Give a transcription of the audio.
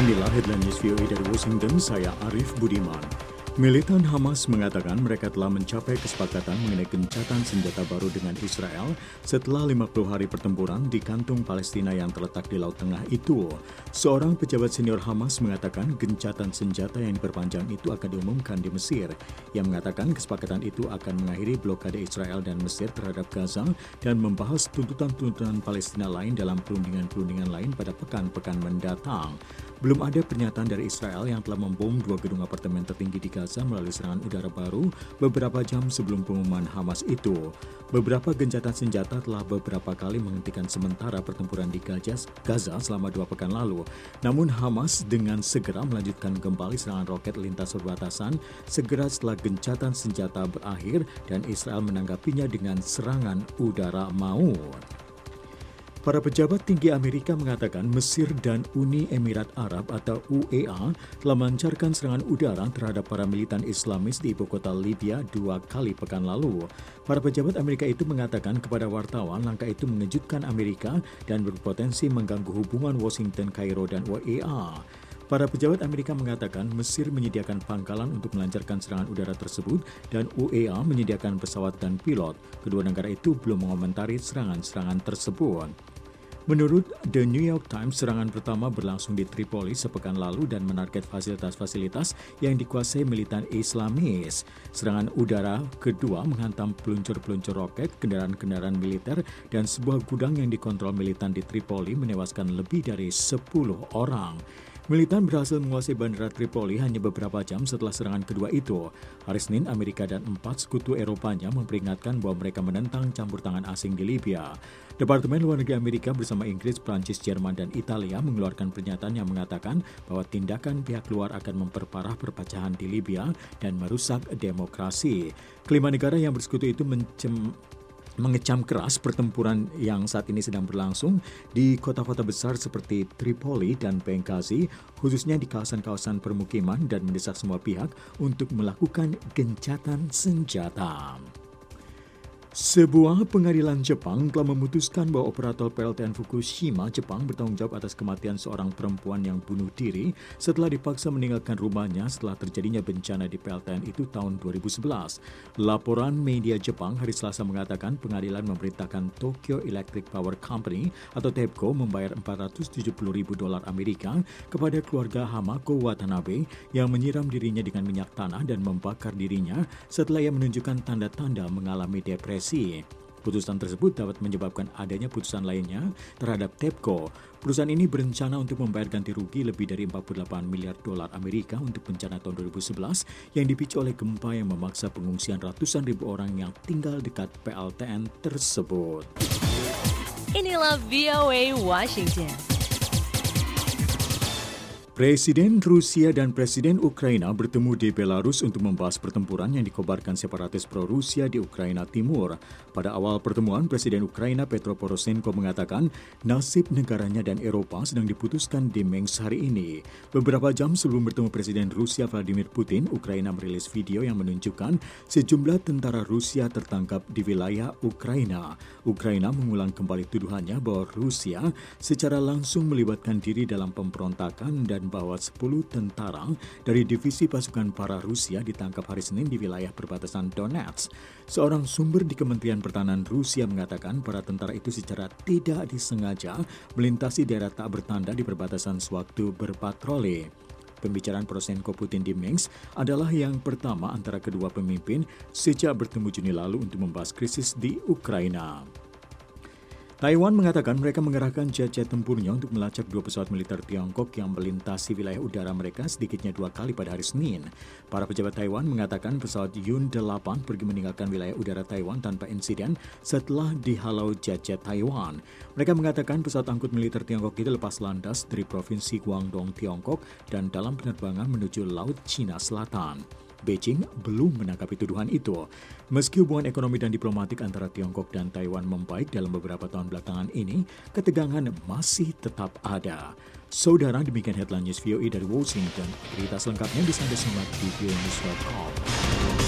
Inilah headline news VOA dari Washington, saya Arif Budiman. Militan Hamas mengatakan mereka telah mencapai kesepakatan mengenai gencatan senjata baru dengan Israel setelah 50 hari pertempuran di kantung Palestina yang terletak di Laut Tengah itu. Seorang pejabat senior Hamas mengatakan gencatan senjata yang diperpanjang itu akan diumumkan di Mesir. Yang mengatakan kesepakatan itu akan mengakhiri blokade Israel dan Mesir terhadap Gaza dan membahas tuntutan-tuntutan Palestina lain dalam perundingan-perundingan lain pada pekan-pekan mendatang. Belum ada pernyataan dari Israel yang telah membom 2 gedung apartemen tertinggi di Gaza melalui serangan udara baru beberapa jam sebelum pengumuman Hamas itu. Beberapa gencatan senjata telah beberapa kali menghentikan sementara pertempuran di Gaza selama 2 pekan lalu. Namun Hamas dengan segera melanjutkan kembali serangan roket lintas perbatasan segera setelah gencatan senjata berakhir dan Israel menanggapinya dengan serangan udara maut. Para pejabat tinggi Amerika mengatakan Mesir dan Uni Emirat Arab atau UEA telah melancarkan serangan udara terhadap para militan Islamis di ibu kota Libya 2 kali pekan lalu. Para pejabat Amerika itu mengatakan kepada wartawan langkah itu mengejutkan Amerika dan berpotensi mengganggu hubungan Washington, Kairo, dan UEA. Para pejabat Amerika mengatakan Mesir menyediakan pangkalan untuk melancarkan serangan udara tersebut dan UEA menyediakan pesawat dan pilot. Kedua negara itu belum mengomentari serangan-serangan tersebut. Menurut The New York Times, serangan pertama berlangsung di Tripoli sepekan lalu dan menarget fasilitas-fasilitas yang dikuasai militan Islamis. Serangan udara kedua menghantam peluncur-peluncur roket, kendaraan-kendaraan militer, dan sebuah gudang yang dikontrol militan di Tripoli menewaskan lebih dari 10 orang. Militan berhasil menguasai bandara Tripoli hanya beberapa jam setelah serangan kedua itu. Hari Senin, Amerika dan 4 sekutu Eropanya memperingatkan bahwa mereka menentang campur tangan asing di Libya. Departemen Luar Negeri Amerika bersama Inggris, Prancis, Jerman, dan Italia mengeluarkan pernyataan yang mengatakan bahwa tindakan pihak luar akan memperparah perpecahan di Libya dan merusak demokrasi. Kelima negara yang bersekutu itu mengecam keras pertempuran yang saat ini sedang berlangsung di kota-kota besar seperti Tripoli dan Benghazi, khususnya di kawasan-kawasan permukiman dan mendesak semua pihak untuk melakukan gencatan senjata. Sebuah pengadilan Jepang telah memutuskan bahwa operator PLTN Fukushima, Jepang bertanggung jawab atas kematian seorang perempuan yang bunuh diri setelah dipaksa meninggalkan rumahnya setelah terjadinya bencana di PLTN itu tahun 2011. Laporan media Jepang hari Selasa mengatakan pengadilan memerintahkan Tokyo Electric Power Company atau TEPCO membayar $470.000 Amerika kepada keluarga Hamako Watanabe yang menyiram dirinya dengan minyak tanah dan membakar dirinya setelah ia menunjukkan tanda-tanda mengalami depresi. Putusan tersebut dapat menyebabkan adanya putusan lainnya terhadap TEPCO. Perusahaan ini berencana untuk membayar ganti rugi lebih dari $48 miliar Amerika untuk bencana tahun 2011 yang dipicu oleh gempa yang memaksa pengungsian ratusan ribu orang yang tinggal dekat PLTN tersebut. Inilah VOA Washington. Presiden Rusia dan Presiden Ukraina bertemu di Belarus untuk membahas pertempuran yang dikobarkan separatis pro-Rusia di Ukraina Timur. Pada awal pertemuan, Presiden Ukraina Petro Poroshenko mengatakan nasib negaranya dan Eropa sedang diputuskan di Minsk hari ini. Beberapa jam sebelum bertemu Presiden Rusia Vladimir Putin, Ukraina merilis video yang menunjukkan sejumlah tentara Rusia tertangkap di wilayah Ukraina. Ukraina mengulang kembali tuduhannya bahwa Rusia secara langsung melibatkan diri dalam pemberontakan dan bahwa 10 tentara dari divisi pasukan para Rusia ditangkap hari Senin di wilayah perbatasan Donetsk. Seorang sumber di Kementerian Pertahanan Rusia mengatakan para tentara itu secara tidak disengaja melintasi daerah tak bertanda di perbatasan sewaktu berpatroli. Pembicaraan Poroshenko Putin di Minsk adalah yang pertama antara kedua pemimpin sejak bertemu Juni lalu untuk membahas krisis di Ukraina. Taiwan mengatakan mereka mengerahkan jet-jet tempurnya untuk melacak 2 pesawat militer Tiongkok yang melintasi wilayah udara mereka sedikitnya 2 kali pada hari Senin. Para pejabat Taiwan mengatakan pesawat Yun-8 pergi meninggalkan wilayah udara Taiwan tanpa insiden setelah dihalau jet-jet Taiwan. Mereka mengatakan pesawat angkut militer Tiongkok itu lepas landas dari provinsi Guangdong, Tiongkok dan dalam penerbangan menuju Laut Cina Selatan. Beijing belum menanggapi tuduhan itu. Meski hubungan ekonomi dan diplomatik antara Tiongkok dan Taiwan membaik dalam beberapa tahun belakangan ini, ketegangan masih tetap ada. Saudara, demikian headline news VOA dari Washington. Berita selengkapnya bisa Anda simak di voanews.com.